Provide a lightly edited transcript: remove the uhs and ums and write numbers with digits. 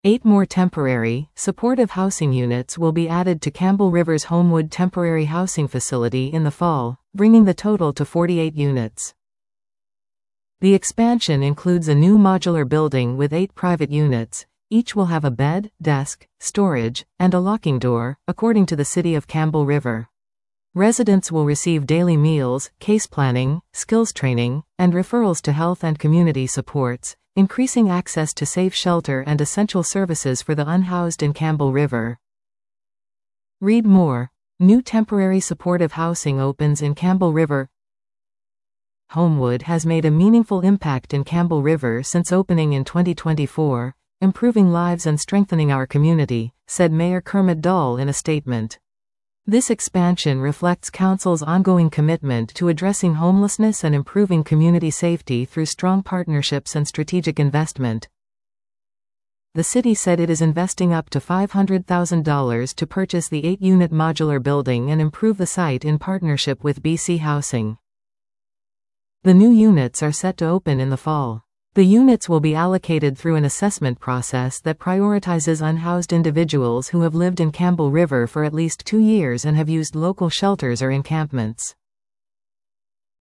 8 more temporary, supportive housing units will be added to Campbell River's Homewood Temporary Housing Facility in the fall, bringing the total to 48 units. The expansion includes a new modular building with 8 private units. Each will have a bed, desk, storage, and a locking door, according to the City of Campbell River. Residents will receive daily meals, case planning, skills training, and referrals to health and community supports, increasing access to safe shelter and essential services for the unhoused in Campbell River. Read more. New temporary supportive housing opens in Campbell River. Homewood has made a meaningful impact in Campbell River since opening in 2024, improving lives and strengthening our community, said Mayor Kermit Dahl in a statement. This expansion reflects Council's ongoing commitment to addressing homelessness and improving community safety through strong partnerships and strategic investment. The city said it is investing up to $500,000 to purchase the 8-unit modular building and improve the site in partnership with BC Housing. The new units are set to open in the fall. The units will be allocated through an assessment process that prioritizes unhoused individuals who have lived in Campbell River for at least 2 years and have used local shelters or encampments.